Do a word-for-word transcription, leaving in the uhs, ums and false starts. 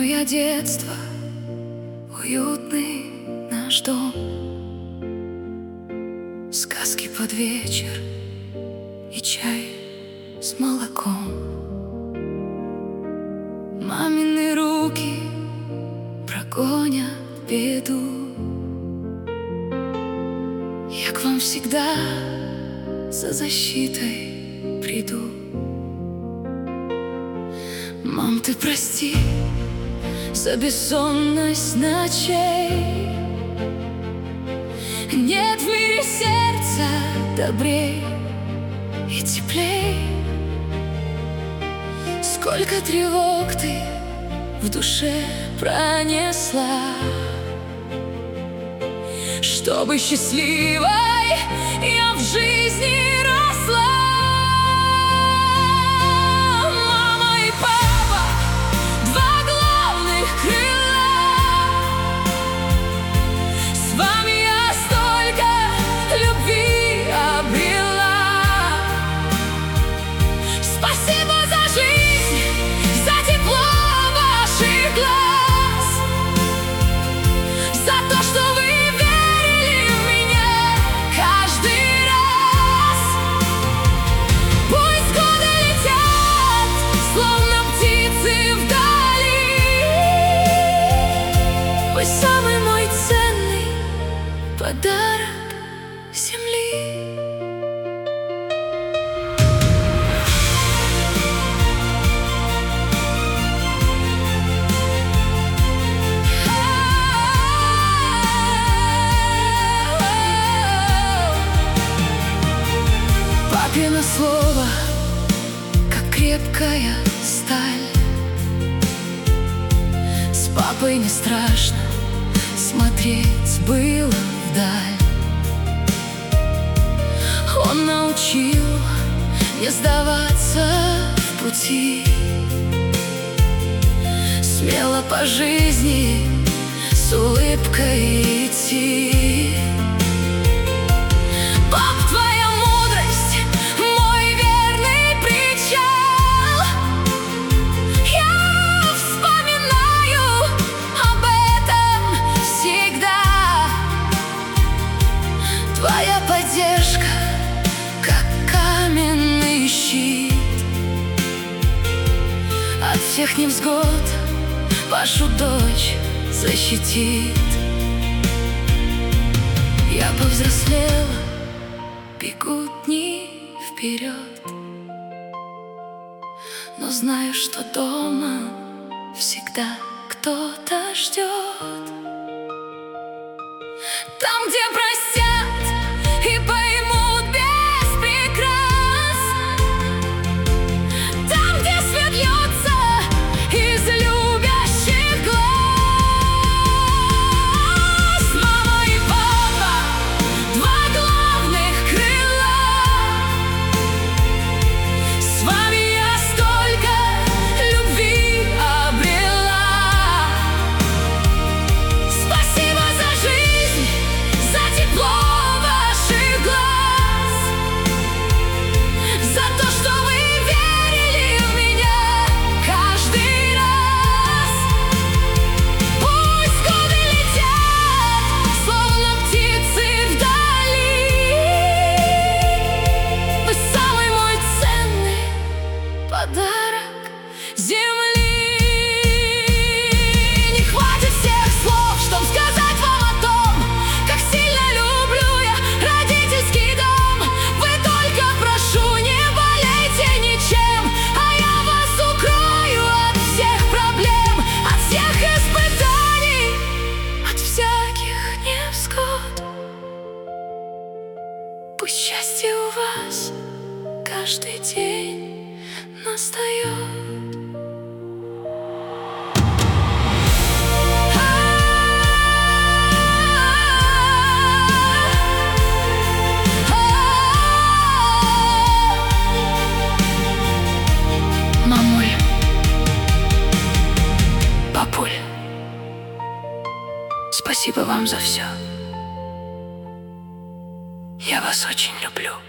я детство, уютный наш дом, сказки под вечер и чай с молоком. Мамины руки прогонят беду. Я к вам всегда за защитой приду. Мам, ты прости за бессонность ночей. Нет в мире сердца добрей и теплей. Сколько тревог ты в душе пронесла, чтобы счастливой я в жизни росла. Мама и папа, два главных крыла. С вами я столько любви обрела. Спасибо за жизнь, за тепло ваших глаз, за то, что вы самый мой ценный подарок земли. Папино слово, как крепкая сталь. С папой не страшно смотреть было вдаль. Он научил не сдаваться в пути, смело по жизни с улыбкой идти. Пап, твоя мудрость — мой верный причал. Я вспоминаю об этом всегда. Твоя поддержка, как каменный щит, от всех невзгод вашу дочь защитит. Я повзрослела, бегут дни вперед, но знаю, что дома всегда кто-то ждет. Там, где простят и поймут без прикрас, там, где свет льется из любящих глаз. Мама и папа, два главных крыла. С вами я столько любви обрела. Спасибо за жизнь, за тепло ваших глаз, за то, что вы верили в меня каждый раз. Пусть годы летят, словно птицы вдали. Вы самый мой ценный подарок земли. Не хватит всех слов, чтоб сказать вам о том, как сильно люблю я родительский дом. Вы только, прошу, не болейте ничем, а я вас укрою от всех проблем, от всех испытаний, от всяких невзгод. Пусть счастье у вас каждый день настает. Мамуль, папуль, спасибо вам за все. Я вас очень люблю.